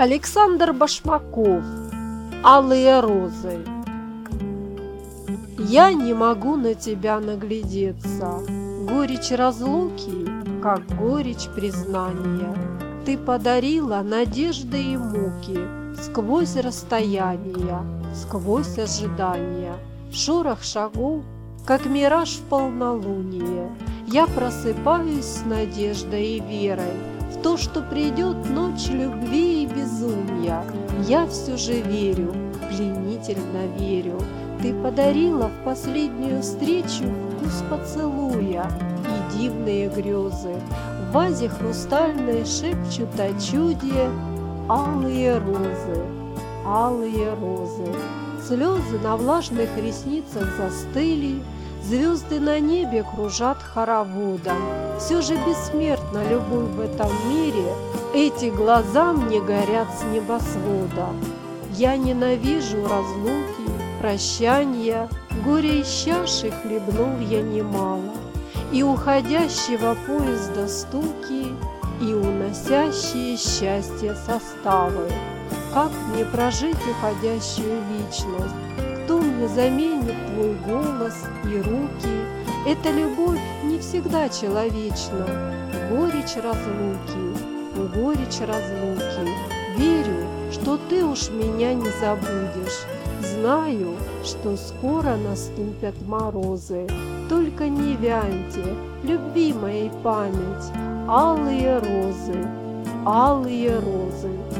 Александр Башмаков. Алые розы. Я не могу на тебя наглядеться. Горечь разлуки, как горечь признания. Ты подарила надежды и муки сквозь расстояния, сквозь ожидания. Шорох шагов, как мираж в полнолуние. Я просыпаюсь с надеждой и верой в то, что придет ночь любви и безумия. Я все же верю, пленительно верю. Ты подарила в последнюю встречу вкус поцелуя и дивные грезы. В вазе хрустальной шепчут о чуде алые розы, алые розы. Слезы на влажных ресницах застыли, звезды на небе кружат хороводом. Все же бессмертна любовь в этом мире, эти глаза мне горят с небосвода. Я ненавижу разлуки, прощания, горе из чаши хлебнул я немало, и уходящего поезда стуки, и уносящие счастье составы. Как мне прожить уходящую вечность? Кто мне заменит твой голос и руки? Эта любовь не всегда человечна. Горечь разлуки, горечь разлуки. Верю, что ты уж меня не забудешь. Знаю, что скоро наступят морозы. Только не вяньте, любви моей память, алые розы, алые розы.